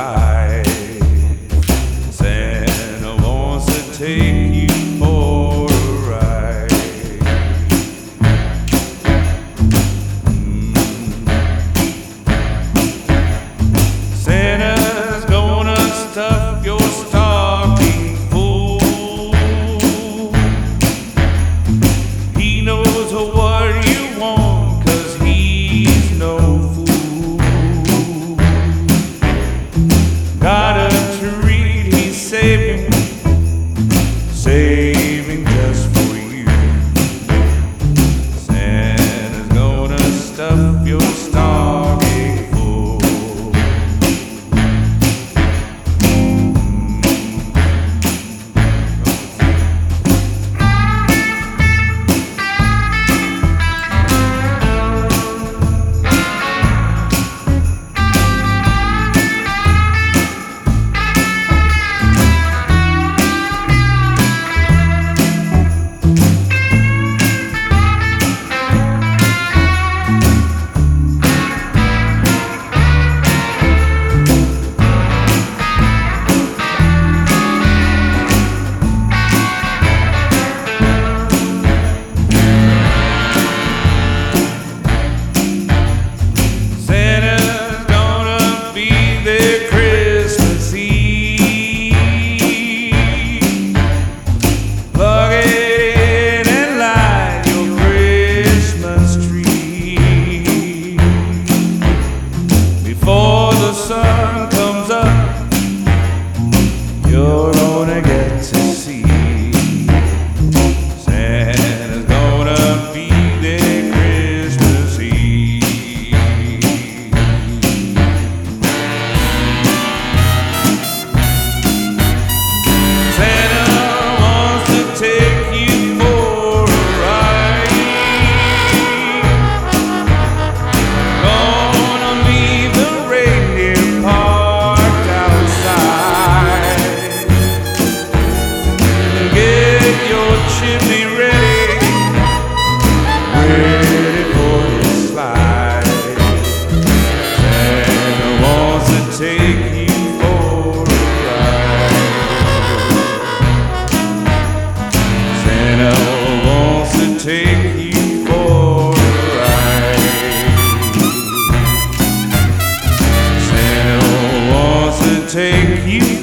ride. Santa wants to take you for a ride. Santa's gonna stuff your stocking full. He knows what you want, 'cause he's no fool. Got a treat he's saving just for you. Santa's gonna stuff your stocking full. Before the sun comes up, you're gonna get to see Santa's gonna be there Christmas Eve. Santa wants to take you for a ride. Gonna leave the reindeer parked outside. Get your chimney ready for his slide. Santa wants to take you for a ride. Santa wants to take you for a ride. Santa wants to take you